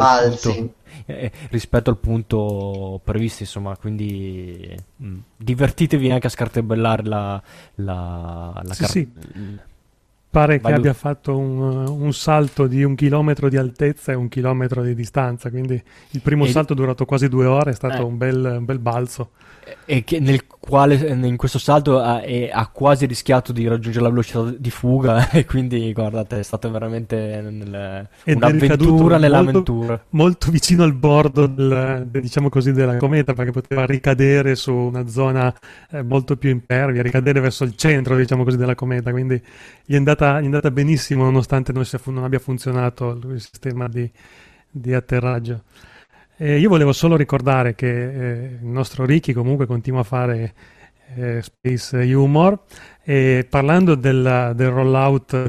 rispetto al punto previsto, insomma, quindi divertitevi anche a scartabellare sì. Pare che abbia fatto un salto di 1 chilometro di altezza e 1 chilometro di distanza, quindi il primo salto è durato quasi 2 ore, è stato un bel balzo. E nel quale in questo salto ha quasi rischiato di raggiungere la velocità di fuga, e quindi guardate, è stata veramente un'avventura nell'avventura. Molto vicino al bordo diciamo così, della cometa, perché poteva ricadere su una zona molto più impervia, ricadere verso il centro, diciamo così, della cometa, quindi gli è andata benissimo, nonostante non abbia funzionato il sistema di atterraggio. Io volevo solo ricordare che il nostro Ricky comunque continua a fare space humor, e parlando del rollout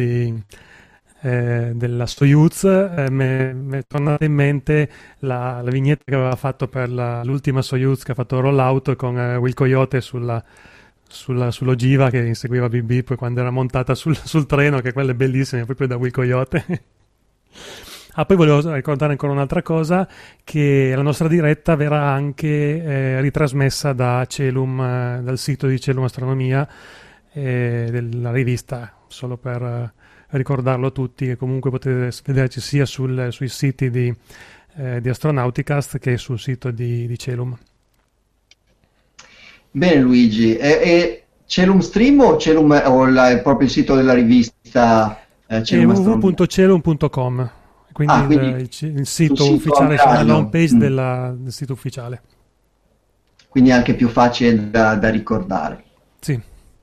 della Soyuz, mi è tornata in mente la vignetta che aveva fatto per l'ultima Soyuz che ha fatto il rollout con Will Coyote sull'ogiva che inseguiva BB poi quando era montata sul treno, che quella è bellissima, proprio da Will Coyote. Poi volevo ricordare ancora un'altra cosa, che la nostra diretta verrà anche ritrasmessa da Celum, dal sito di Celum Astronomia, della rivista, solo per ricordarlo a tutti, che comunque potete vederci sia sui siti di Astronauticast che sul sito di Celum. Bene Luigi, è Celum Stream o Celum proprio il sito della rivista Celum Astronomia? www.celum.com. Quindi il sito ufficiale, c'è la home page del sito ufficiale. Quindi è anche più facile da ricordare. Sì.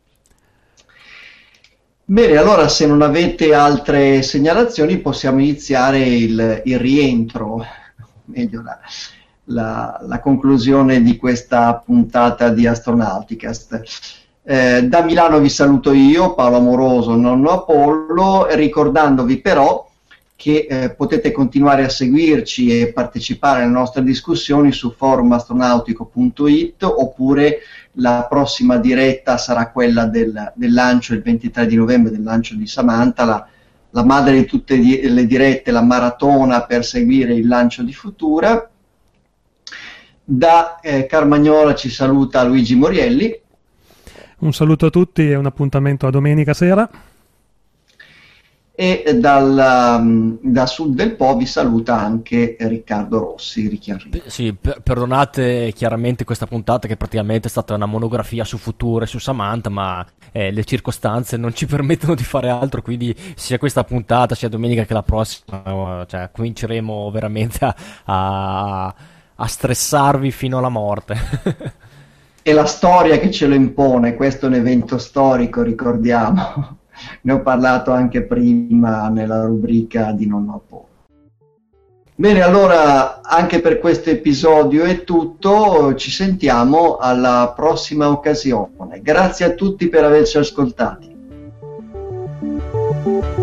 Bene, allora se non avete altre segnalazioni possiamo iniziare il rientro, meglio la conclusione di questa puntata di Astronauticast. Da Milano vi saluto io, Paolo Amoroso, nonno Apollo, ricordandovi però che potete continuare a seguirci e partecipare alle nostre discussioni su forumastronautico.it, oppure la prossima diretta sarà quella del lancio il 23 di novembre, del lancio di Samantha, la madre di tutte le dirette, la maratona per seguire il lancio di Futura. Da Carmagnola ci saluta Luigi Morielli. Un saluto a tutti e un appuntamento a domenica sera. E da Sud del Po vi saluta anche Riccardo Rossi. Sì, perdonate chiaramente questa puntata, che praticamente è stata una monografia su Futura e su Samantha, ma le circostanze non ci permettono di fare altro, quindi sia questa puntata sia domenica che la prossima, cioè, cominceremo veramente a stressarvi fino alla morte. È la storia che ce lo impone, questo è un evento storico, ricordiamo. Ne ho parlato anche prima nella rubrica di Nonno Apollo. Bene, allora anche per questo episodio è tutto, ci sentiamo alla prossima occasione. Grazie a tutti per averci ascoltati.